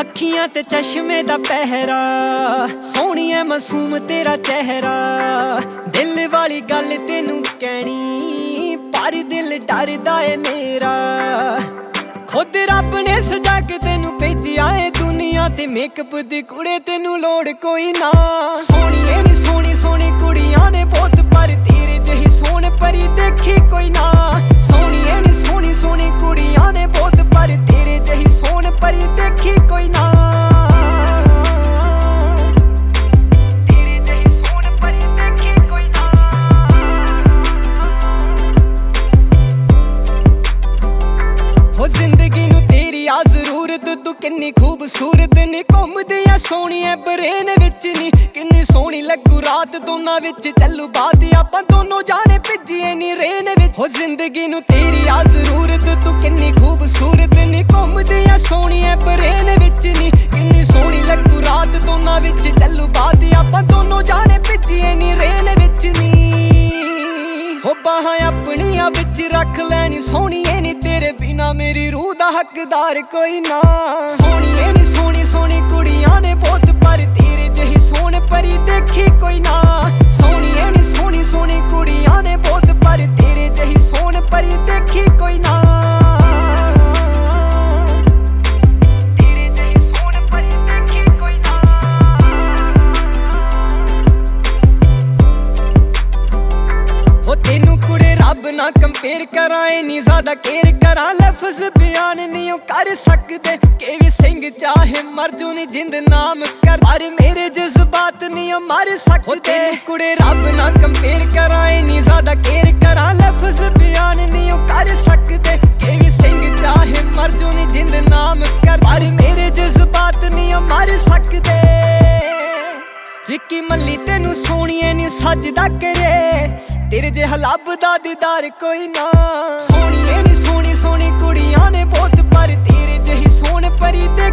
ਅੱਖੀਆਂ ਤੇ ਚਸ਼ਮੇ ਦਾ ਪਹਿਰਾ, ਸੋਹਣੀਏ ਮਾਸੂਮ ਤੇਰਾ ਚਿਹਰਾ। ਦਿਲ ਵਾਲੀ ਗੱਲ ਤੈਨੂੰ ਕਹਿਣੀ, ਪਰ ਦਿਲ ਡਰਦਾ ਏ ਮੇਰਾ। ਖੁਦ ਰੱਬ ਨੇ ਸਜਾ ਕੇ ਤੈਨੂੰ ਭੇਜਿਆ ਏ ਦੁਨੀਆ ਤੇ, ਮੇਕਅਪ ਦੀ ਕੁੜੇ ਤੈਨੂੰ ਲੋੜ ਕੋਈ ਨਾ। ਸੋਹਣੀਏ ਨੀ ਸੋਹਣੀ ਸੋਹਣੀ ਕੁੜੀਆਂ ਨੇ ਬਹੁਤ, ਪਰ ਤੇਰੇ ਜਿਹੀ ਸੋਹਣ ਪਰੀ ਦੇਖੀ ਕੋਈ ਨਾ। ਸੋਹਣੀਏ ਨੀ ਸੋਹਣੀ ਸੋਹਣੀ ਕੁੜੀਆਂ ਨੇ ਬਹੁਤ, ਪਰ ਤੇਰੇ ਜਿਹੀ ਸੋਹਣ ਪਰੀ ਦੇਖੀ ਕੋਈ ਨਾ। ਤੇਰੇ ਜਿਹੀ ਸੋਹਣ ਪਰੀ ਦੇਖੀ ਕੋਈ ਨਾ। ਹੋ ਜ਼ਿੰਦਗੀ ਨੂੰ ਤੇਰੀ ਆ ਜ਼ਰੂਰਤ, ਤੂੰ ਕਿੰਨੀ ਖੂਬਸੂਰਤ ਨੀ। ਘੁੰਮਦੀ ਆ ਸੋਹਣੀਏ ਬਰੇਨ ਵਿੱਚ ਨੀ, ਕਿੰਨੀ ਸੋਹਣੀ ਲੱਗੂ ਰਾਤ ਦੋਨਾਂ ਵਿੱਚ ਚੱਲੂ ਬਾਤ। ਆਪਾਂ ਦੋਨੋਂ ਜਾਣੇ ਭਿੱਜੀਏ ਨੀ ਰੇਨ ਵਿੱਚ। ਹੋ ਜ਼ਿੰਦਗੀ ਨੂੰ ਤੇਰੀ ਆ ਜ਼ਰੂਰਤ, ਤੂੰ ਕਿੰਨੀ ਖੂਬਸੂਰਤ ਨੀ। ਘੁੰਮਦੀ ਆ ਸੋਹਣੀਏ ਬਰੇਨ ਵਿੱਚ ਨੀ, ਕਿੰਨੀ ਸੋਹਣੀ ਲੱਗੂ ਰਾਤ ਦੋਨਾਂ ਵਿੱਚ ਚੱਲੂ ਬਾਤ। ਆਪਾਂ ਦੋਨੋਂ ਜਾਣੇ ਭਿੱਜੀਏ ਨੀ ਰੇਨ ਵਿੱਚ ਨੀ। ਹੋ ਬਾਹਾਂ ਆਪਣੀਆਂ ਵਿੱਚ ਰੱਖ ਲੈਣੀ ਸੋਹਣੀਏ ਨੀ, ਤੇਰੇ ਬਿਨਾ ਮੇਰੀ ਰੂਹ ਦਾ ਹੱਕਦਾਰ ਕੋਈ ਨਾ। ਸੋਹਣੀਏ ਨੀ ਸੋਹਣੀ ਸੋਹਣੀ ਕੁੜੀਆਂ ਨੇ ਬਹੁਤ, ਪਰ ਤੇਰੇ ਜਿਹੀ ਸੋਹਣ ਪਰੀ ਦੇਖੀ ਕੋਈ ਨਾ। ਸੋਹਣੀਏ ਨੀ ਸੋਹਣੀ ਸੋਹਣੀ ਕੁੜੀਆਂ ਨੇ ਬਹੁਤ, ਪਰ ਤੇਰੇ ਜਿਹੀ ਸੋਹਣ ਪਰੀ ਦੇਖੀ ਕੋਈ ਨਾ। ਤੇਰੇ ਜਿਹੀ ਸੋਹਣ ਪਰੀ ਦੇਖੀ ਕੋਈ ਨਾ। ਹੋ ਤੈਨੂੰ ਕੁੜੇ ਰੱਬ ਨਾ ਕੰਪੇਅਰ ਕਰਾਂ, ਇੰਨੀ ਜ਼ਿਆਦਾ ਕੇਅਰ ਕਰਾਂ। ਲਫ਼ਜ਼ ਬਿਆਨ ਨਹੀਂ ਉਹ ਕਰ ਸਕਦੇ, ਕਿ ਵੀ ਸਿੰਘ ਚਾਹੇ ਮਰ ਜੂ ਨੀ ਜਿੰਦ ਨਾਮ ਕਰ, ਪਰ ਮੇਰੇ ਜਜ਼ਬਾਤ ਨਹੀਂ ਉਹ ਮਰ ਸਕਦੇ। ਤੈਨੂੰ ਕੁੜੇ ਰੱਬ ਨਾ ਕੰਪੇਅਰ ਕਰਾਂ, ਇੰਨੀ ਜ਼ਿਆਦਾ ਕੇਅਰ ਕਰਾਂ। ਲਫ਼ਜ਼ ਬਿਆਨ ਨਹੀਂ ਉਹ ਕਰ ਸਕਦੇ, ਕਿ ਵੀ ਸਿੰਘ ਚਾਹੇ ਮਰ ਜੂ ਨੀ ਜਿੰਦ ਨਾਮ ਕਰ, ਪਰ ਮੇਰੇ ਜਜ਼ਬਾਤ ਨਹੀਂ ਉਹ ਮਰ ਸਕਦੇ। ਰਿੱਕੀ ਮੱਲੀ ਤੈਨੂੰ ਸੋਹਣੀਏ ਨੀ ਸੱਜਦਾ ਕਰੇ, ਤੇਰੇ ਜਿਹਾ ਲੱਭਦਾ ਦੀਦਾਰ ਕੋਈ ਨਾ। ਸੋਹਣੀਏ ਨੀ ਸੋਹਣੀ ਸੋਹਣੀ ਕੁੜੀਆਂ ਨੇ ਬਹੁਤ, ਪਰ ਤੇਰੇ ਜਿਹੀ ਸੋਹਣ ਪਰੀ